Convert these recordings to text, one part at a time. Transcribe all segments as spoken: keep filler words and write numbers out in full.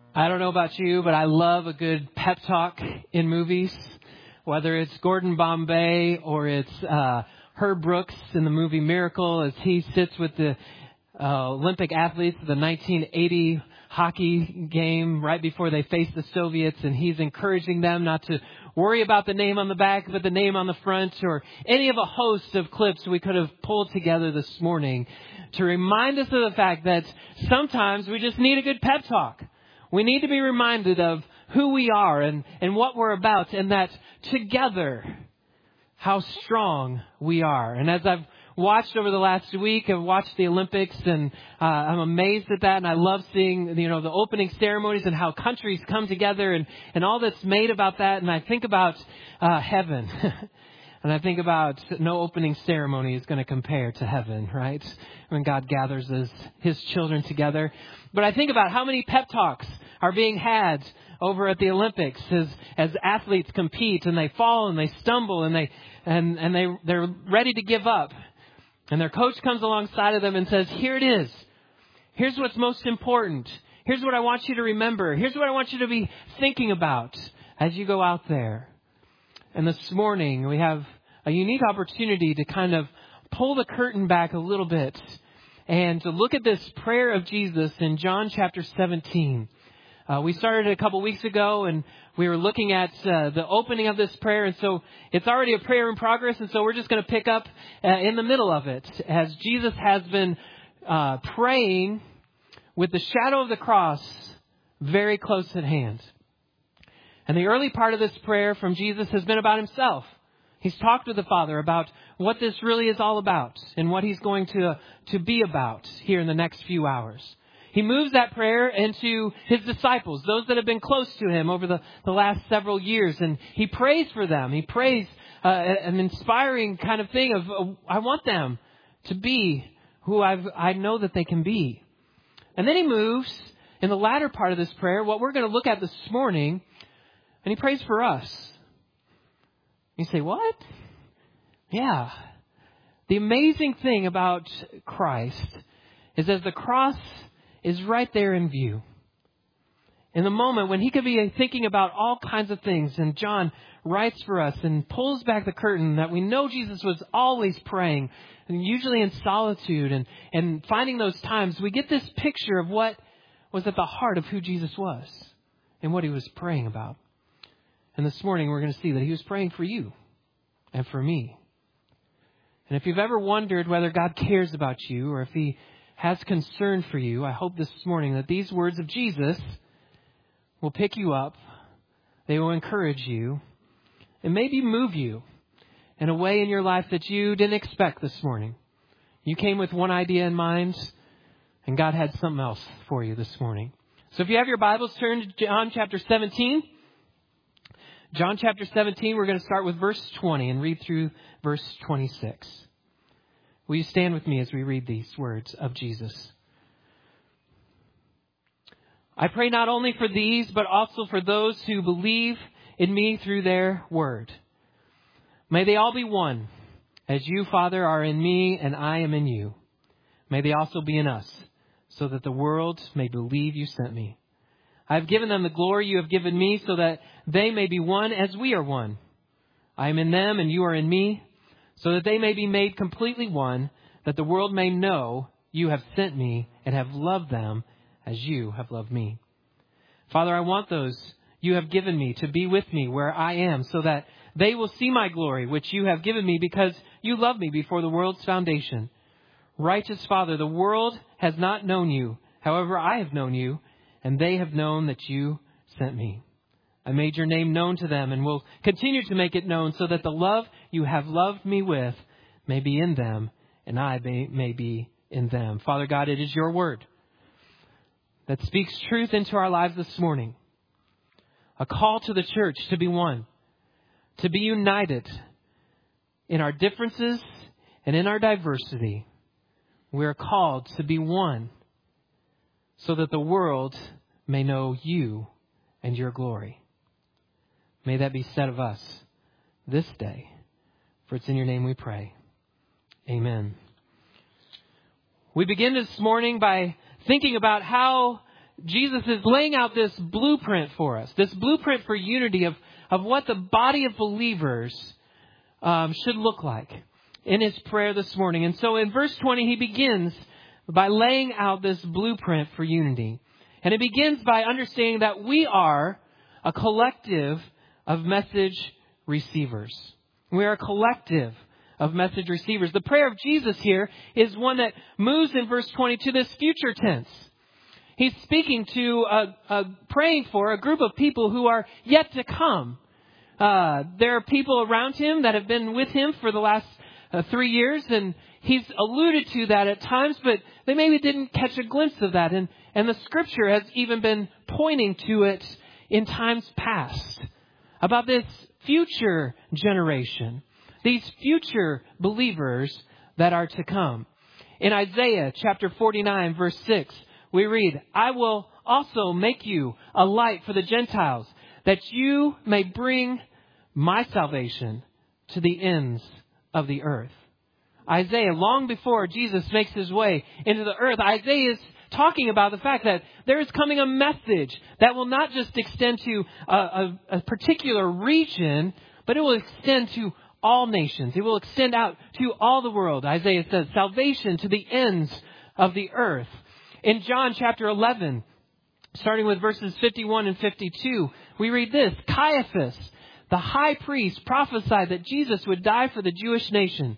I don't know about you, but I love a good pep talk in movies, whether it's Gordon Bombay or it's uh, Herb Brooks in the movie Miracle as he sits with the uh, Olympic athletes of the nineteen eighty hockey game right before they face the Soviets, and he's encouraging them not to worry about the name on the back, but the name on the front, or any of a host of clips we could have pulled together this morning to remind us of the fact that sometimes we just need a good pep talk. We need to be reminded of who we are and, and what we're about, and that together, how strong we are. And as I've watched over the last week, I've watched the Olympics, and uh, I'm amazed at that. And I love seeing, you know, the opening ceremonies and how countries come together and, and all that's made about that. And I think about uh, heaven. And I think about no opening ceremony is going to compare to heaven, right? When God gathers his, his children together. But I think about how many pep talks are being had over at the Olympics as, as athletes compete and they fall and they stumble and they and, and they they're ready to give up. And their coach comes alongside of them and says, "Here it is. Here's what's most important. Here's what I want you to remember. Here's what I want you to be thinking about as you go out there." And this morning we have a unique opportunity to kind of pull the curtain back a little bit and to look at this prayer of Jesus in John chapter seventeen. Uh, we started a couple weeks ago, and we were looking at uh, the opening of this prayer. And so it's already a prayer in progress. And so we're just going to pick up uh, in the middle of it as Jesus has been uh, praying with the shadow of the cross very close at hand. And the early part of this prayer from Jesus has been about himself. He's talked with the Father about what this really is all about and what he's going to, to be about here in the next few hours. He moves that prayer into his disciples, those that have been close to him over the, the last several years. And he prays for them. He prays uh, an inspiring kind of thing of, uh, I want them to be who I've, I know that they can be. And then he moves in the latter part of this prayer, what we're going to look at this morning, and he prays for us. You say, what? Yeah. The amazing thing about Christ is as the cross is right there in view. In the moment when he could be thinking about all kinds of things, and John writes for us and pulls back the curtain that we know Jesus was always praying, and usually in solitude, and, and finding those times, we get this picture of what was at the heart of who Jesus was and what he was praying about. And this morning we're going to see that he was praying for you and for me. And if you've ever wondered whether God cares about you or if he has concern for you, I hope this morning that these words of Jesus will pick you up. They will encourage you and maybe move you in a way in your life that you didn't expect this morning. You came with one idea in mind, and God had something else for you this morning. So if you have your Bibles, turn to John chapter seventeen. John chapter seventeen, we're going to start with verse twenty and read through verse twenty-six. Will you stand with me as we read these words of Jesus? I pray not only for these, but also for those who believe in me through their word. May they all be one, as you, Father, are in me and I am in you. May they also be in us, so that the world may believe you sent me. I have given them the glory you have given me, so that they may be one as we are one. I am in them and you are in me, so that they may be made completely one, that the world may know you have sent me and have loved them as you have loved me. Father, I want those you have given me to be with me where I am, so that they will see my glory, which you have given me because you loved me before the world's foundation. Righteous Father, the world has not known you. However, I have known you, and they have known that you sent me. I made your name known to them and will continue to make it known, so that the love you have loved me with may be in them and I may, may be in them. Father God, it is your word that speaks truth into our lives this morning. A call to the church to be one, to be united in our differences and in our diversity. We are called to be one so that the world may know you and your glory. May that be said of us this day, for it's in your name we pray. Amen. We begin this morning by thinking about how Jesus is laying out this blueprint for us, this blueprint for unity of, of what the body of believers um, should look like in his prayer this morning. And so in verse twenty, he begins by laying out this blueprint for unity. And it begins by understanding that we are a collective of message receivers. We are a collective of message receivers. The prayer of Jesus here is one that moves in verse twenty to this future tense. He's speaking to, a, a, praying for a group of people who are yet to come. Uh, there are people around him that have been with him for the last uh, three years, and he's alluded to that at times, but they maybe didn't catch a glimpse of that. And, and the scripture has even been pointing to it in times past about this future generation, these future believers that are to come. In Isaiah chapter forty-nine, verse six, we read, I will also make you a light for the Gentiles, that you may bring my salvation to the ends of the earth. Isaiah, long before Jesus makes his way into the earth, Isaiah is talking about the fact that there is coming a message that will not just extend to a, a, a particular region, but it will extend to all nations. It will extend out to all the world. Isaiah says, salvation to the ends of the earth. In John chapter eleven, starting with verses fifty-one and fifty-two, we read this, Caiaphas, the high priest, prophesied that Jesus would die for the Jewish nation,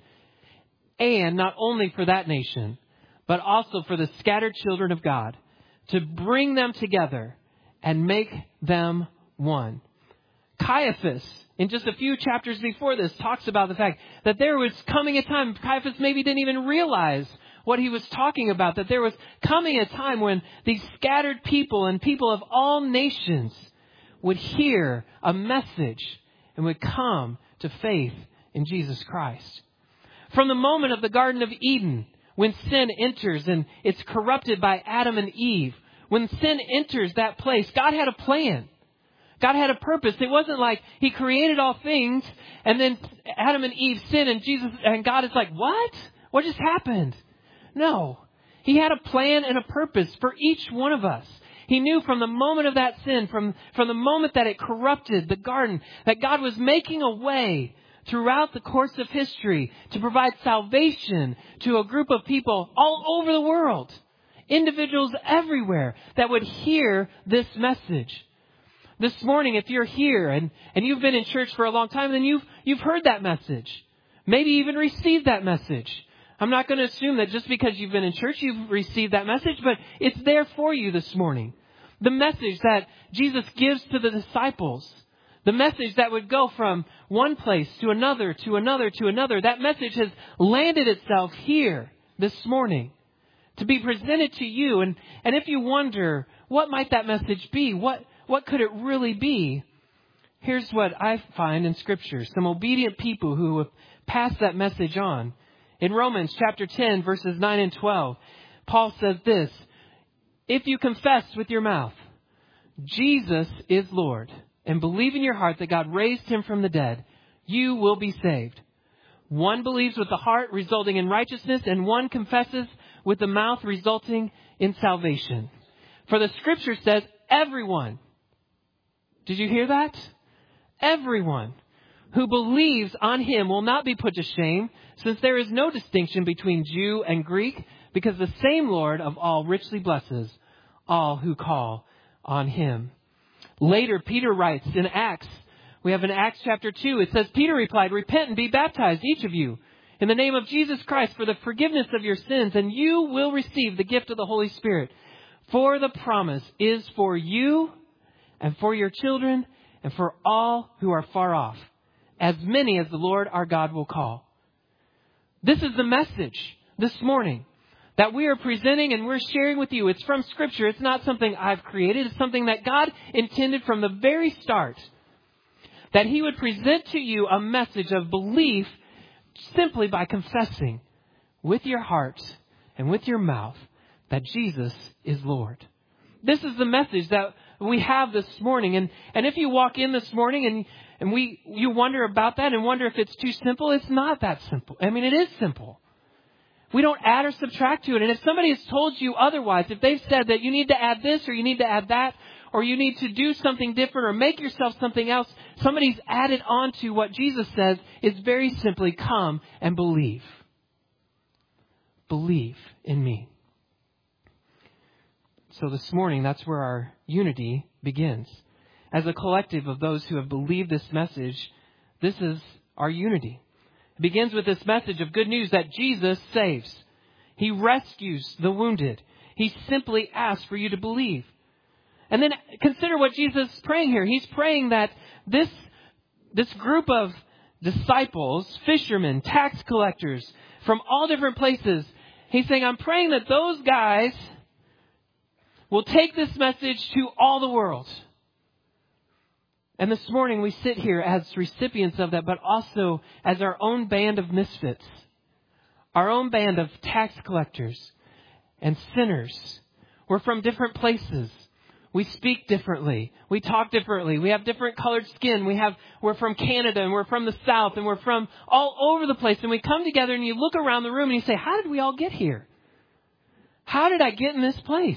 and not only for that nation, but also for the scattered children of God, to bring them together and make them one. Caiaphas, in just a few chapters before this, talks about the fact that there was coming a time, Caiaphas maybe didn't even realize what he was talking about, that there was coming a time when these scattered people and people of all nations would hear a message and would come to faith in Jesus Christ. From the moment of the Garden of Eden, when sin enters and it's corrupted by Adam and Eve, when sin enters that place, God had a plan. God had a purpose. It wasn't like he created all things and then Adam and Eve sin and Jesus and God is like, what? What just happened? No. He had a plan and a purpose for each one of us. He knew from the moment of that sin, from, from the moment that it corrupted the garden, that God was making a way throughout the course of history to provide salvation to a group of people all over the world. Individuals everywhere that would hear this message. This morning, if you're here and, and you've been in church for a long time, then you've, you've heard that message. Maybe even received that message. I'm not going to assume that just because you've been in church, you've received that message, but it's there for you this morning. The message that Jesus gives to the disciples. The message that would go from one place to another, to another, to another. That message has landed itself here this morning to be presented to you. And, and if you wonder, what might that message be? What, what could it really be? Here's what I find in Scripture. Some obedient people who have passed that message on. In Romans chapter ten, verses nine and twelve, Paul says this, if you confess with your mouth, Jesus is Lord, and believe in your heart that God raised him from the dead, you will be saved. One believes with the heart, resulting in righteousness, and one confesses with the mouth, resulting in salvation. For the Scripture says, everyone, did you hear that? Everyone who believes on him will not be put to shame, since there is no distinction between Jew and Greek, because the same Lord of all richly blesses all who call on him. Later, Peter writes in Acts, we have in Acts chapter two, it says, Peter replied, repent and be baptized, each of you, in the name of Jesus Christ for the forgiveness of your sins, and you will receive the gift of the Holy Spirit. For the promise is for you and for your children and for all who are far off, as many as the Lord our God will call. This is the message this morning that we are presenting and we're sharing with you. It's from Scripture. It's not something I've created. It's something that God intended from the very start. That he would present to you a message of belief simply by confessing with your heart and with your mouth that Jesus is Lord. This is the message that we have this morning. And, and if you walk in this morning and, and we you wonder about that and wonder if it's too simple, it's not that simple. I mean, it is simple. We don't add or subtract to it. And if somebody has told you otherwise, if they've said that you need to add this or you need to add that, or you need to do something different or make yourself something else, somebody's added on to what Jesus says is very simply come and believe. Believe in me. So this morning, that's where our unity begins. As a collective of those who have believed this message, this is our unity. It begins with this message of good news that Jesus saves. He rescues the wounded. He simply asks for you to believe. And then consider what Jesus is praying here. He's praying that this, this group of disciples, fishermen, tax collectors from all different places, he's saying, I'm praying that those guys will take this message to all the world. And this morning we sit here as recipients of that, but also as our own band of misfits, our own band of tax collectors and sinners. We're from different places. We speak differently. We talk differently. We have different colored skin. We have, we're from Canada and we're from the South and we're from all over the place. And we come together and you look around the room and you say, how did we all get here? How did I get in this place?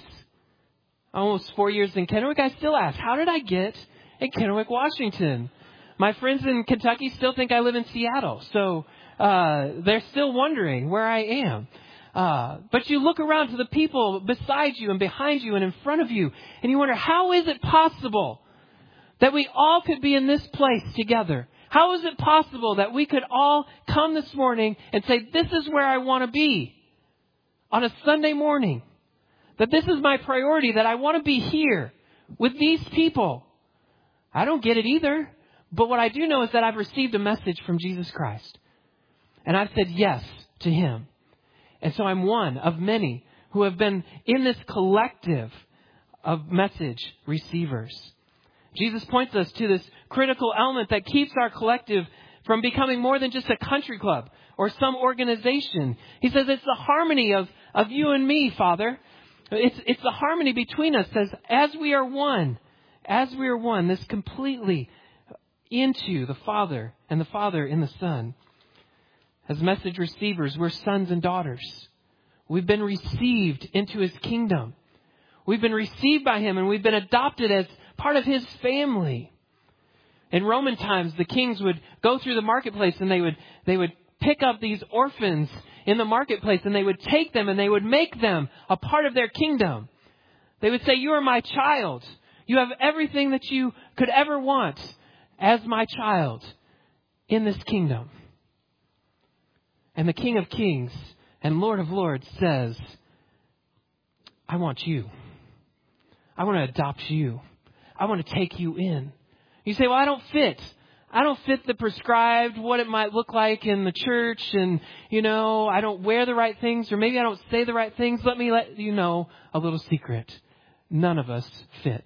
Almost four years in Kennewick, I still ask, how did I get in Kennewick, Washington? My friends in Kentucky still think I live in Seattle. So uh, they're still wondering where I am. Uh, but you look around to the people beside you and behind you and in front of you, and you wonder, how is it possible that we all could be in this place together? How is it possible that we could all come this morning and say, this is where I want to be on a Sunday morning? That this is my priority, that I want to be here with these people. I don't get it either. But what I do know is that I've received a message from Jesus Christ. And I've said yes to Him. And so I'm one of many who have been in this collective of message receivers. Jesus points us to this critical element that keeps our collective from becoming more than just a country club or some organization. He says it's the harmony of, of you and me, Father. It's, it's the harmony between us. Says, as we are one, as we are one, this completely into the Father and the Father in the Son. As message receivers, we're sons and daughters. We've been received into His kingdom. We've been received by Him and we've been adopted as part of His family. In Roman times, the kings would go through the marketplace and they would, they would pick up these orphans in the marketplace and they would take them and they would make them a part of their kingdom. They would say, you are my child. You have everything that you could ever want as my child in this kingdom. And the King of Kings and Lord of Lords says, I want you. I want to adopt you. I want to take you in. You say, well, I don't fit. I don't fit the prescribed what it might look like in the church. And, you know, I don't wear the right things, or maybe I don't say the right things. Let me let you know a little secret. None of us fit.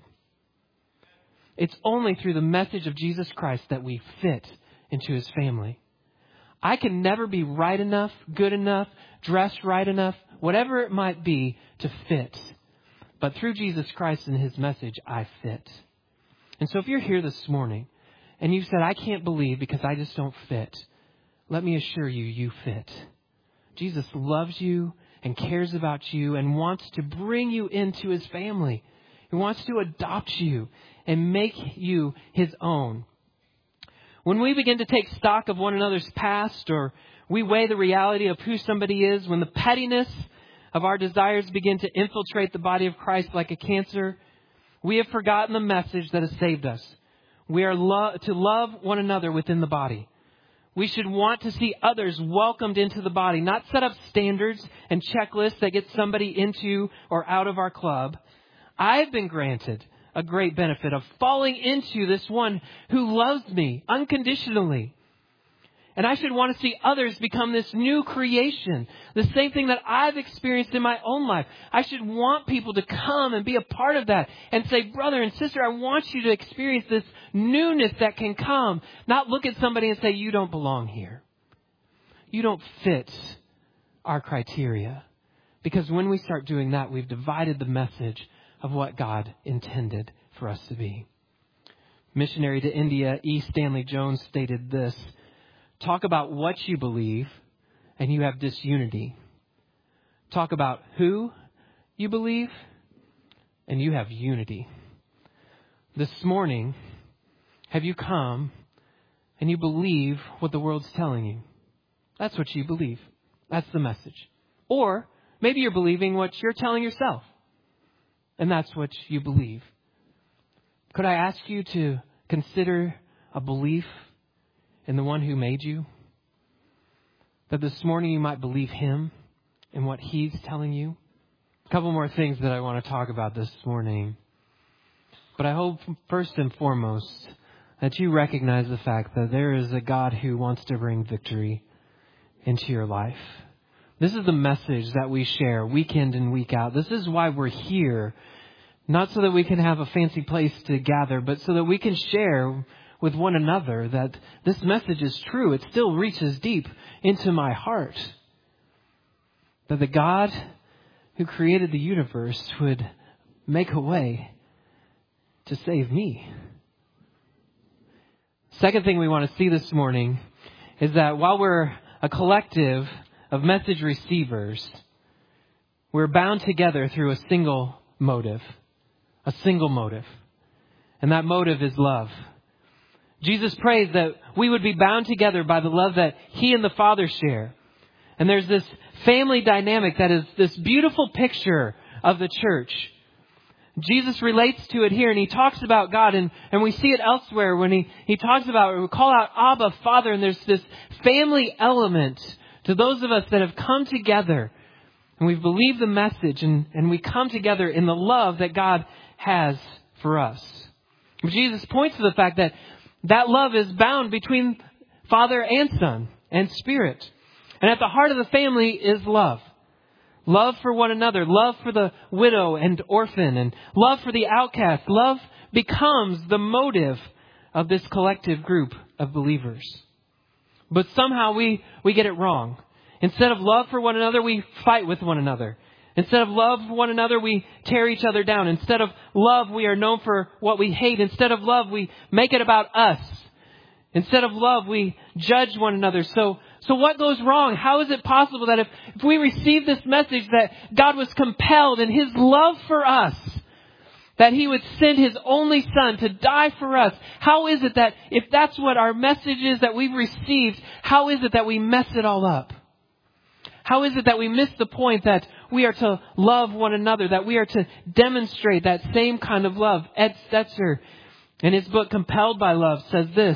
It's only through the message of Jesus Christ that we fit into His family. I can never be right enough, good enough, dressed right enough, whatever it might be to fit. But through Jesus Christ and His message, I fit. And so if you're here this morning and you said, I can't believe because I just don't fit, let me assure you, you fit. Jesus loves you and cares about you and wants to bring you into His family. He wants to adopt you and make you His own. When we begin to take stock of one another's past, or we weigh the reality of who somebody is, when the pettiness of our desires begin to infiltrate the body of Christ like a cancer, we have forgotten the message that has saved us. We are lo- to love one another within the body. We should want to see others welcomed into the body, not set up standards and checklists that get somebody into or out of our club. I've been granted a great benefit of falling into this one who loves me unconditionally. And I should want to see others become this new creation, the same thing that I've experienced in my own life. I should want people to come and be a part of that and say, brother and sister, I want you to experience this newness that can come. Not look at somebody and say, you don't belong here. You don't fit our criteria. Because when we start doing that, we've divided the message of what God intended for us to be. Missionary to India, E. Stanley Jones stated this: talk about what you believe and you have disunity. talk about who you believe, and you have unity. This morning, have you come and you believe what the world's telling you? That's what you believe. That's the message. Or maybe you're believing what you're telling yourself, and that's what you believe. Could I ask you to consider a belief in the one who made you? That this morning you might believe him and what he's telling you. A couple more things that I want to talk about this morning. But I hope first and foremost that you recognize the fact that there is a God who wants to bring victory into your life. This is the message that we share week in and week out. This is why we're here. Not so that we can have a fancy place to gather, but so that we can share with one another that this message is true. It still reaches deep into my heart. That the God who created the universe would make a way to save me. Second thing we want to see this morning is that while we're a collective of message receivers, we're bound together through a single motive. A single motive. And that motive is love. Jesus prays that we would be bound together by the love that he and the Father share. And there's this family dynamic that is this beautiful picture of the church. Jesus relates to it here, and he talks about God, and, and we see it elsewhere when he, he talks about, we call out Abba, Father, and there's this family element to those of us that have come together, and we've believed the message, and, and we come together in the love that God has for us. Jesus points to the fact that that love is bound between Father and Son and Spirit. And at the heart of the family is love. Love for one another, love for the widow and orphan, and love for the outcast. Love becomes the motive of this collective group of believers. But somehow we, we get it wrong. Instead of love for one another, we fight with one another. Instead of love for one another, we tear each other down. Instead of love, we are known for what we hate. Instead of love, we make it about us. Instead of love, we judge one another. So, so what goes wrong? How is it possible that if, if we receive this message that God was compelled in his love for us, that he would send his only Son to die for us? How is it that if that's what our message is that we've received, how is it that we mess it all up? How is it that we miss the point that we are to love one another, that we are to demonstrate that same kind of love? Ed Stetzer, in his book Compelled by Love, says this: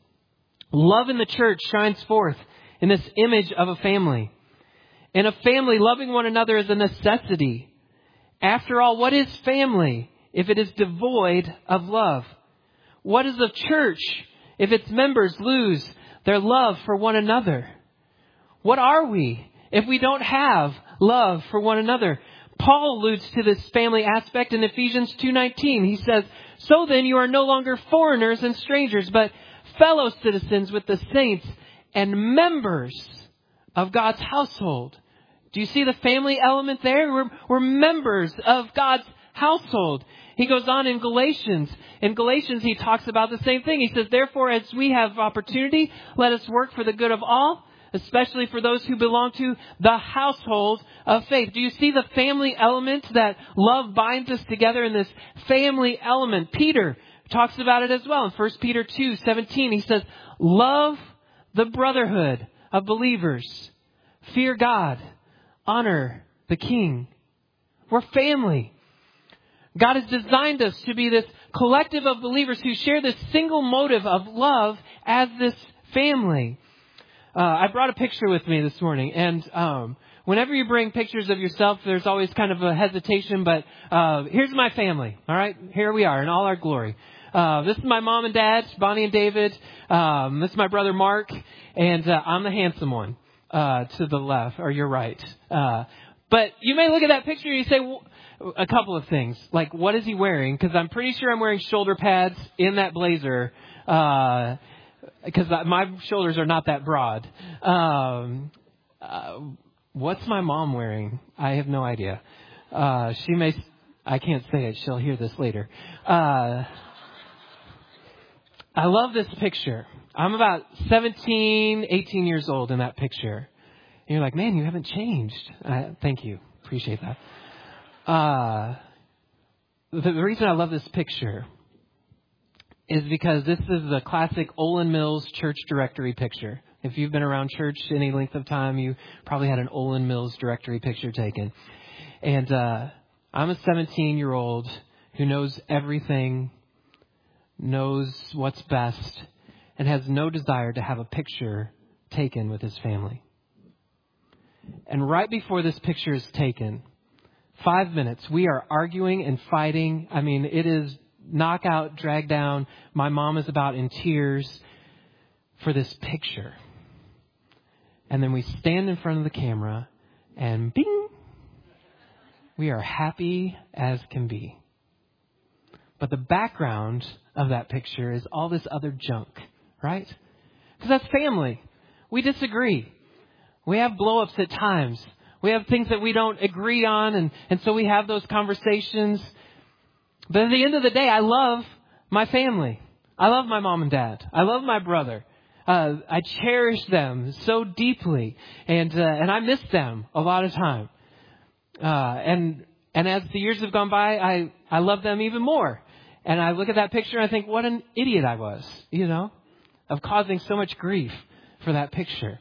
love in the church shines forth in this image of a family. In a family, loving one another is a necessity. After all, what is family if it is devoid of love? What is a church if its members lose their love for one another? What are we if we don't have love for one another? Paul alludes to this family aspect in Ephesians two nineteen. He says, "So then you are no longer foreigners and strangers, but fellow citizens with the saints and members of God's household." Do you see the family element there? We're, we're members of God's household. He goes on in Galatians. In Galatians, he talks about the same thing. He says, "Therefore, as we have opportunity, let us work for the good of all, especially for those who belong to the household of faith." Do you see the family element, that love binds us together in this family element? Peter talks about it as well. In First Peter two seventeen, he says, "Love the brotherhood of believers. Fear God. Honor the King." We're family. God has designed us to be this collective of believers who share this single motive of love as this family. Uh, I brought a picture with me this morning, and um, whenever you bring pictures of yourself, there's always kind of a hesitation, but uh, here's my family, all right? Here we are in all our glory. Uh, this is my mom and dad, Bonnie and David. Um, this is my brother, Mark, and uh, I'm the handsome one uh, to the left, or your right. Uh, but you may look at that picture and you say, well, a couple of things, like what is he wearing? Because I'm pretty sure I'm wearing shoulder pads in that blazer, uh, because my shoulders are not that broad. Um, uh, what's my mom wearing? I have no idea. Uh, she may, I can't say it. She'll hear this later. Uh, I love this picture. I'm about seventeen, eighteen years old in that picture. And you're like, man, you haven't changed. Uh, thank you. Appreciate that. Uh, the, the reason I love this picture is because this is the classic Olin Mills church directory picture. If you've been around church any length of time, you probably had an Olin Mills directory picture taken. And uh, I'm a seventeen-year-old who knows everything, knows what's best, and has no desire to have a picture taken with his family. And right before this picture is taken, five minutes, we are arguing and fighting. I mean, it is knockout, drag down. My mom is about in tears for this picture. And then we stand in front of the camera and bing, we are happy as can be. But the background of that picture is all this other junk, right? Because that's family. We disagree. We have blow-ups at times. We have things that we don't agree on, and, and so we have those conversations. But at the end of the day, I love my family. I love my mom and dad. I love my brother. Uh, I cherish them so deeply, and uh, and I miss them a lot of time. Uh, and and as the years have gone by, I, I love them even more. And I look at that picture and I think, what an idiot I was, you know, of causing so much grief for that picture.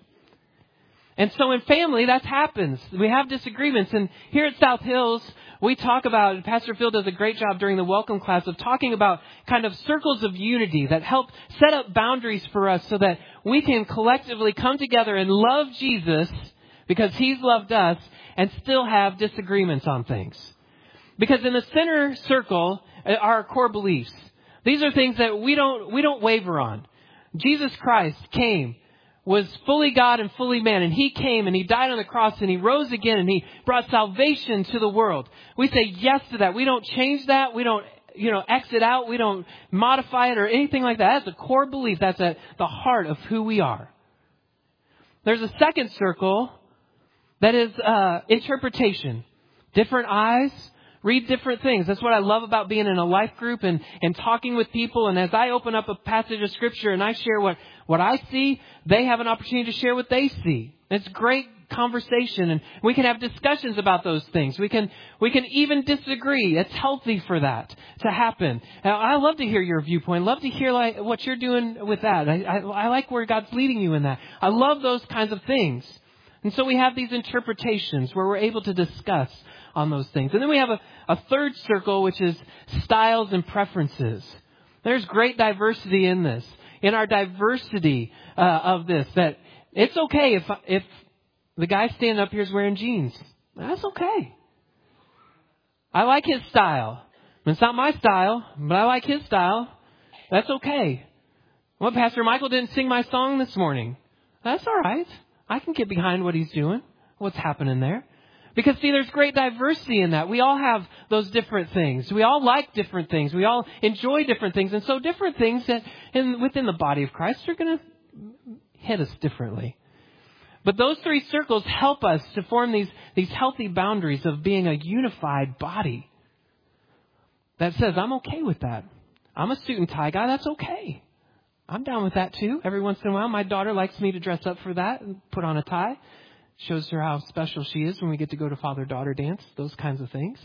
And so in family, that happens. We have disagreements. And here at South Hills, we talk about, Pastor Phil does a great job during the welcome class of talking about kind of circles of unity that help set up boundaries for us so that we can collectively come together and love Jesus because he's loved us and still have disagreements on things. Because in the center circle are our core beliefs. These are things that we don't, we don't waver on. Jesus Christ came, was fully God and fully man. And he came and he died on the cross and he rose again and he brought salvation to the world. We say yes to that. We don't change that. We don't, you know, exit out. We don't modify it or anything like that. That's a core belief. That's at the heart of who we are. There's a second circle that is uh, interpretation. Different eyes read different things. That's what I love about being in a life group and, and talking with people. And as I open up a passage of Scripture and I share what, what I see, they have an opportunity to share what they see. It's great conversation, and we can have discussions about those things. We can we can even disagree. It's healthy for that to happen. Now, I love to hear your viewpoint. Love to hear like what you're doing with that. I, I, I like where God's leading you in that. I love those kinds of things. And so we have these interpretations where we're able to discuss on those things. And then we have a, a third circle, which is styles and preferences. There's great diversity in this. In our diversity uh, of this, that it's okay if if the guy standing up here is wearing jeans. That's okay. I like his style. It's not my style, but I like his style. That's okay. Well, Pastor Michael didn't sing my song this morning. That's all right. I can get behind what he's doing, what's happening there. Because, see, there's great diversity in that. We all have those different things. We all like different things. We all enjoy different things. And so different things that in, within the body of Christ are going to hit us differently. But those three circles help us to form these, these healthy boundaries of being a unified body that says, I'm okay with that. I'm a suit and tie guy. That's okay. I'm down with that too. Every once in a while, my daughter likes me to dress up for that and put on a tie. Shows her how special she is when we get to go to father-daughter dance, those kinds of things.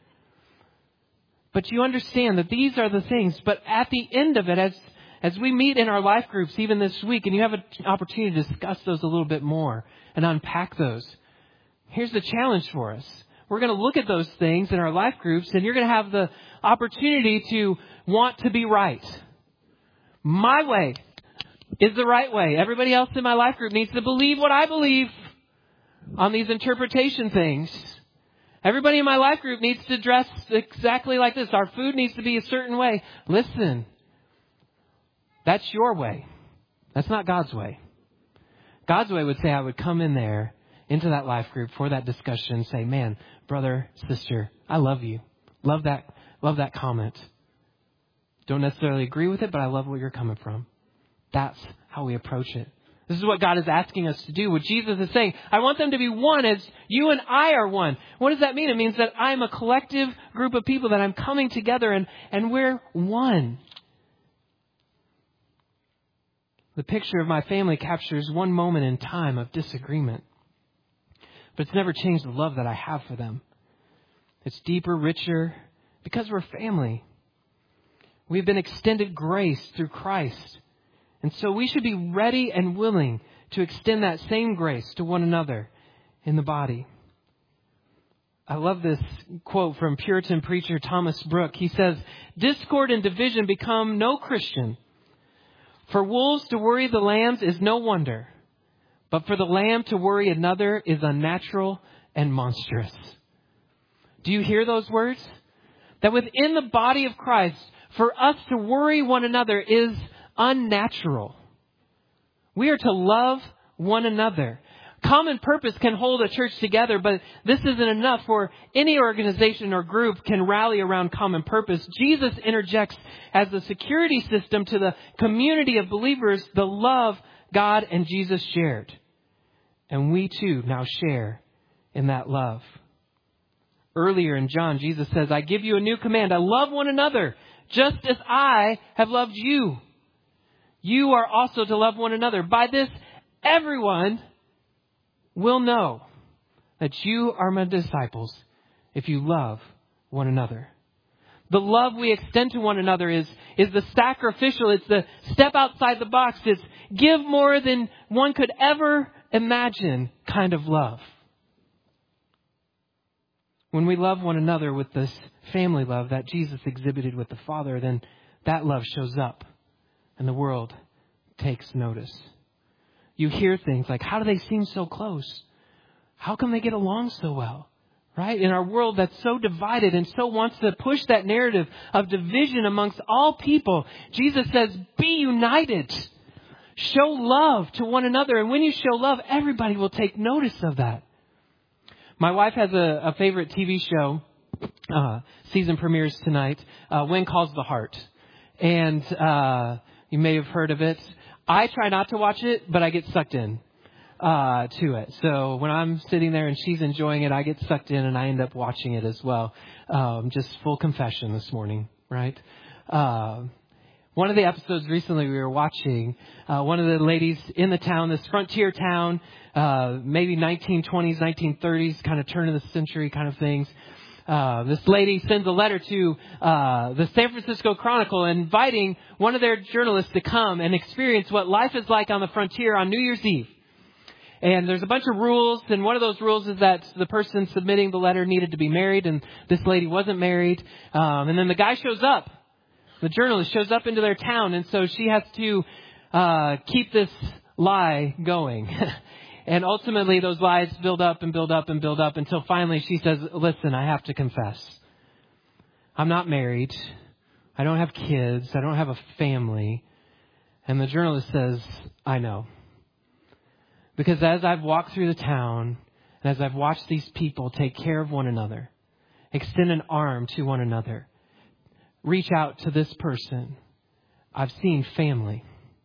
But you understand that these are the things. But at the end of it, as as we meet in our life groups, even this week, and you have an opportunity to discuss those a little bit more and unpack those, here's the challenge for us. We're going to look at those things in our life groups, and you're going to have the opportunity to want to be right. My way is the right way. Everybody else in my life group needs to believe what I believe on these interpretation things. Everybody in my life group needs to dress exactly like this. Our food needs to be a certain way. Listen, that's your way. That's not God's way. God's way would say I would come in there into that life group for that discussion and say, man, brother, sister, I love you. Love that, love that comment. Don't necessarily agree with it, but I love where you're coming from. That's how we approach it. This is what God is asking us to do. What Jesus is saying, I want them to be one as you and I are one. What does that mean? It means that I'm a collective group of people, that I'm coming together and, and we're one. The picture of my family captures one moment in time of disagreement. but it's never changed the love that I have for them. It's deeper, richer, because we're family. We've been extended grace through Christ. And so we should be ready and willing to extend that same grace to one another in the body. I love this quote from Puritan preacher Thomas Brooke. He says, "Discord and division become no Christian. For wolves to worry the lambs is no wonder. But for the lamb to worry another is unnatural and monstrous." Do you hear those words? That within the body of Christ, for us to worry one another is unnatural. We are to love one another. Common purpose can hold a church together, but this isn't enough for any organization or group can rally around common purpose. Jesus interjects as the security system to the community of believers the love God and Jesus shared. And we too now share in that love. Earlier in John, Jesus says, "I give you a new command. I love one another, just as I have loved you. You are also to love one another. By this, everyone will know that you are my disciples if you love one another." The love we extend to one another is, is the sacrificial. It's the step outside the box. It's give more than one could ever imagine kind of love. When we love one another with this family love that Jesus exhibited with the Father, then that love shows up and the world takes notice. You hear things like, how do they seem so close? How come they get along so well? Right? In our world that's so divided and so wants to push that narrative of division amongst all people, Jesus says, be united. Show love to one another. And when you show love, everybody will take notice of that. My wife has a, a favorite T V show. Uh, season premieres tonight. Uh, When Calls the Heart. And uh, you may have heard of it. I try not to watch it, but I get sucked in uh, to it. So when I'm sitting there and she's enjoying it, I get sucked in and I end up watching it as well. Um, just full confession this morning, right? Uh, one of the episodes recently we were watching, uh, one of the ladies in the town, this frontier town, uh, maybe nineteen twenties, nineteen thirties, kind of turn of the century kind of things. Uh, this lady sends a letter to uh, the San Francisco Chronicle inviting one of their journalists to come and experience what life is like on the frontier on New Year's Eve. And there's a bunch of rules, and one of those rules is that the person submitting the letter needed to be married, and this lady wasn't married. Um, and then the guy shows up. The journalist shows up into their town, and so she has to uh, keep this lie going. And ultimately, those lies build up and build up and build up until finally she says, listen, I have to confess. I'm not married. I don't have kids. I don't have a family. And the journalist says, I know. Because as I've walked through the town, and as I've watched these people take care of one another, extend an arm to one another, reach out to this person, I've seen family.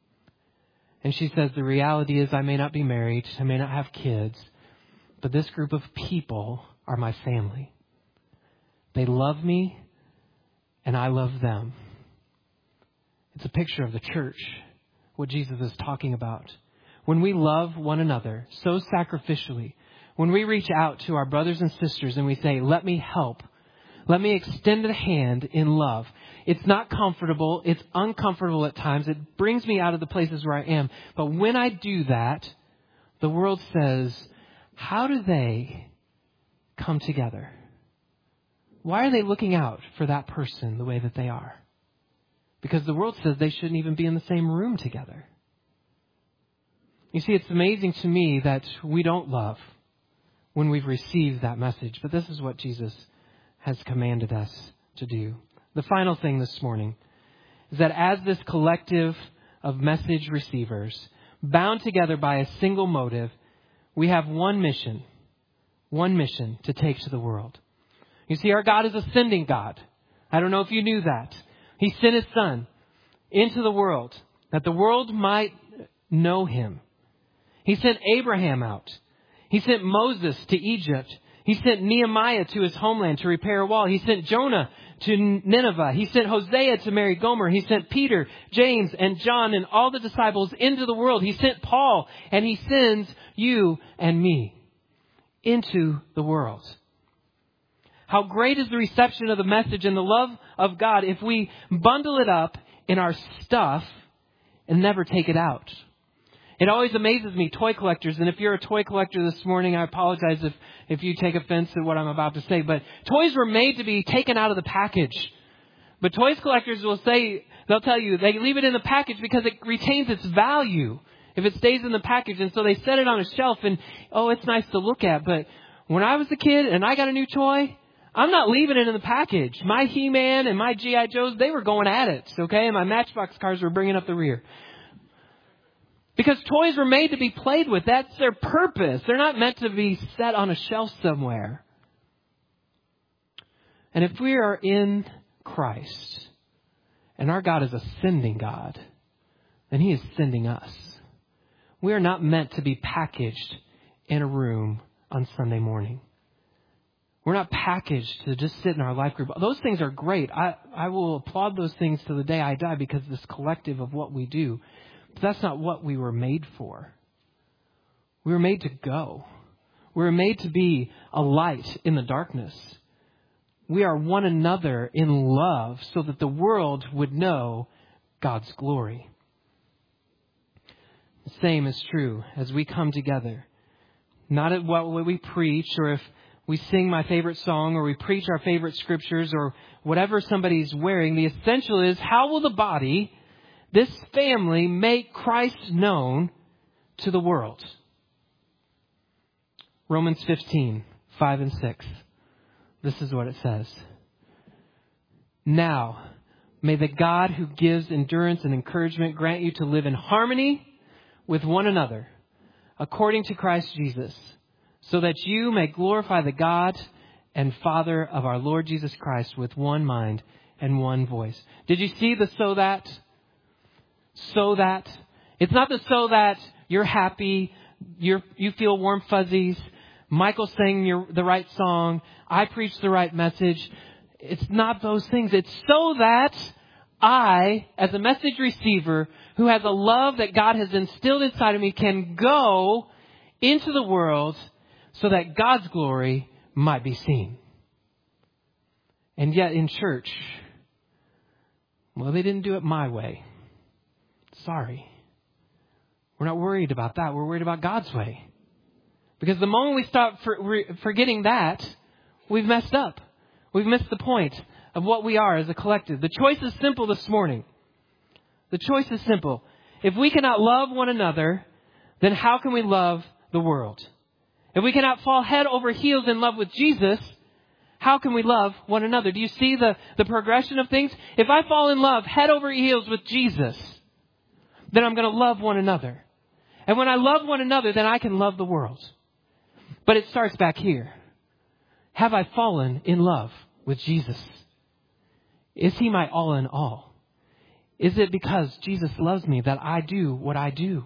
And she says, the reality is I may not be married, I may not have kids, but this group of people are my family. They love me, and I love them. It's a picture of the church, what Jesus is talking about. When we love one another so sacrificially, when we reach out to our brothers and sisters and we say, let me help, let me extend a hand in love. It's not comfortable. It's uncomfortable at times. It brings me out of the places where I am. But when I do that, the world says, how do they come together? Why are they looking out for that person the way that they are? Because the world says they shouldn't even be in the same room together. You see, it's amazing to me that we don't love when we've received that message. But this is what Jesus has commanded us to do. The final thing this morning is that as this collective of message receivers, bound together by a single motive, we have one mission, one mission to take to the world. You see, our God is a sending God. I don't know if you knew that. He sent his son into the world that the world might know him. He sent Abraham out. He sent Moses to Egypt. He sent Nehemiah to his homeland to repair a wall. He sent Jonah to Nineveh. He sent Hosea to marry Gomer. He sent Peter, James, and John and all the disciples into the world. He sent Paul, and he sends you and me. into the world. How great is the reception of the message and the love of God if we bundle it up in our stuff and never take it out. It always amazes me, toy collectors, and if you're a toy collector this morning, I apologize if, if you take offense at what I'm about to say, but toys were made to be taken out of the package. But toys collectors will say, they'll tell you, they leave it in the package because it retains its value if it stays in the package. And so they set it on a shelf and, oh, it's nice to look at. But when I was a kid and I got a new toy, I'm not leaving it in the package. My He-Man and my G I. Joes, they were going at it, okay? And my Matchbox cars were bringing up the rear. Because toys were made to be played with. That's their purpose. They're not meant to be set on a shelf somewhere. And if we are in Christ, and our God is a sending God, then He is sending us. We are not meant to be packaged in a room on Sunday morning. We're not packaged to just sit in our life group. Those things are great. I, I will applaud those things to the day I die because this collective of what we do. But that's not what we were made for. We were made to go. We were made to be a light in the darkness. We are one another in love so that the world would know God's glory. The same is true as we come together. Not at what we preach or if we sing my favorite song or we preach our favorite scriptures or whatever somebody's wearing. The essential is, how will the body, this family, make Christ known to the world? Romans fifteen, five and six. This is what it says. Now, may the God who gives endurance and encouragement grant you to live in harmony with one another, according to Christ Jesus, so that you may glorify the God and Father of our Lord Jesus Christ with one mind and one voice. Did you see the so that? So that. It's not the so that you're happy, you're, you feel warm fuzzies, Michael sang your, the right song, I preached the right message. It's not those things. It's so that I, as a message receiver who has a love that God has instilled inside of me, can go into the world so that God's glory might be seen. And yet in church, well, they didn't do it my way. Sorry. We're not worried about that. We're worried about God's way. Because the moment we stop for, forgetting that, we've messed up. We've missed the point of what we are as a collective. The choice is simple this morning. The choice is simple. If we cannot love one another, then how can we love the world? If we cannot fall head over heels in love with Jesus, how can we love one another? Do you see the, the progression of things? If I fall in love head over heels with Jesus, then I'm going to love one another. And when I love one another, then I can love the world. But it starts back here. Have I fallen in love with Jesus? Is He my all in all? Is it because Jesus loves me that I do what I do?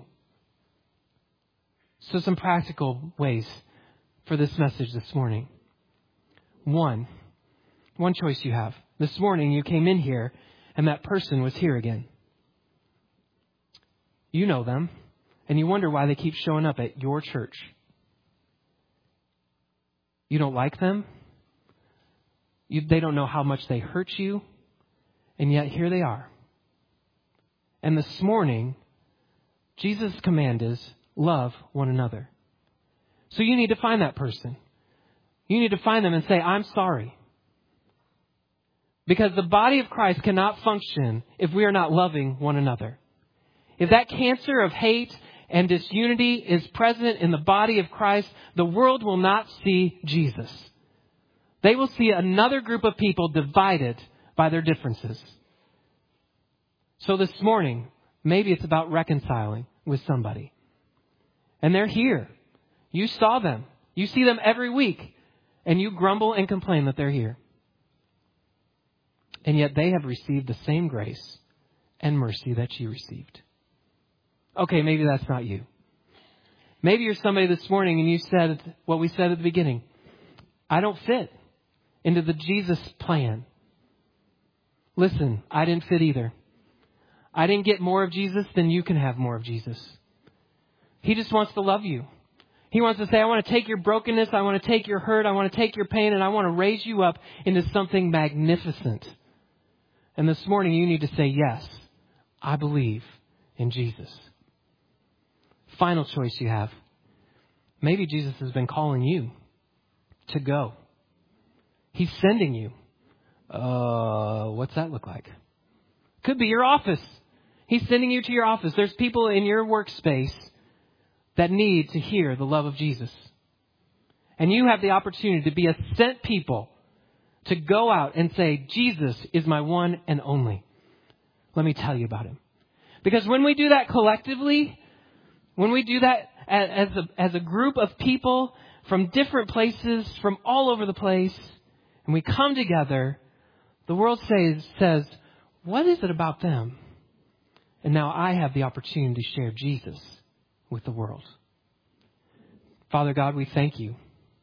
So some practical ways for this message this morning. One, one choice you have. This morning you came in here and that person was here again. You know them and you wonder why they keep showing up at your church. You don't like them. You, they don't know how much they hurt you. And yet here they are. And this morning, Jesus' command is love one another. So you need to find that person. You need to find them and say, I'm sorry. Because the body of Christ cannot function if we are not loving one another. If that cancer of hate and disunity is present in the body of Christ, the world will not see Jesus. They will see another group of people divided by their differences. So this morning, maybe it's about reconciling with somebody. And they're here. You saw them. You see them every week. And you grumble and complain that they're here. And yet they have received the same grace and mercy that you received. Okay, maybe that's not you. Maybe you're somebody this morning and you said what we said at the beginning. I don't fit into the Jesus plan. Listen, I didn't fit either. I didn't get more of Jesus than you can have more of Jesus. He just wants to love you. He He wants to say, I want to take your brokenness, I want to take your hurt, I want to take your pain, and I want to raise you up into something magnificent. And this morning you need to say, yes, I believe in Jesus. Final choice you have. Maybe Jesus has been calling you to go. He's sending you. Uh, what's that look like? Could be your office. He's sending you to your office. There's people in your workspace that need to hear the love of Jesus. And you have the opportunity to be a sent people to go out and say, Jesus is my one and only. Let me tell you about him. Because when we do that collectively, when we do that as a, as a group of people from different places, from all over the place, and we come together, the world says, says, what is it about them? And now I have the opportunity to share Jesus with the world. Father God, we thank you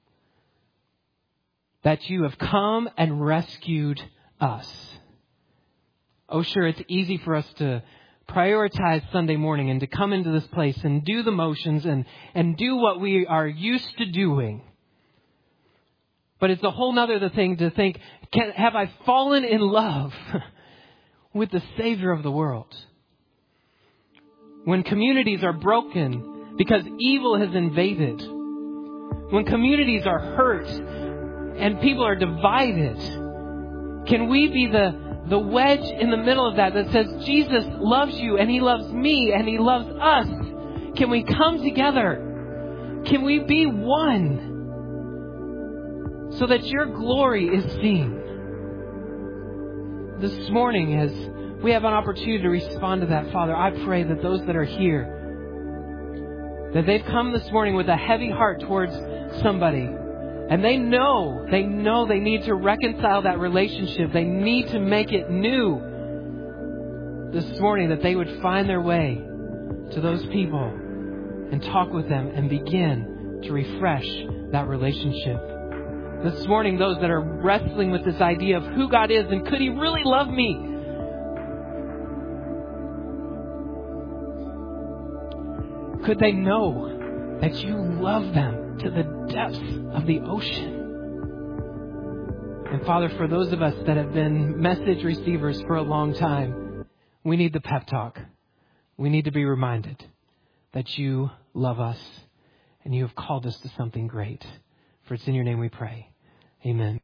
that you have come and rescued us. Oh, sure, it's easy for us to prioritize Sunday morning and to come into this place and do the motions and, and do what we are used to doing. But it's a whole nother thing to think, can, have I fallen in love with the Savior of the world? When communities are broken because evil has invaded, when communities are hurt and people are divided, can we be the, the wedge in the middle of that that says Jesus loves you and he loves me and he loves us? Can we come together? Can we be one so that your glory is seen? This morning, as we have an opportunity to respond to that, Father, I pray that those that are here, that they've come this morning with a heavy heart towards somebody, and they know, they know they need to reconcile that relationship. They need to make it new. This morning, that they would find their way to those people and talk with them and begin to refresh that relationship. This morning, those that are wrestling with this idea of who God is and could he really love me? Could they know that you love them to the depths of the ocean? And Father, for those of us that have been message receivers for a long time, we need the pep talk. We need to be reminded that you love us and you have called us to something great. For it's in your name we pray. Amen.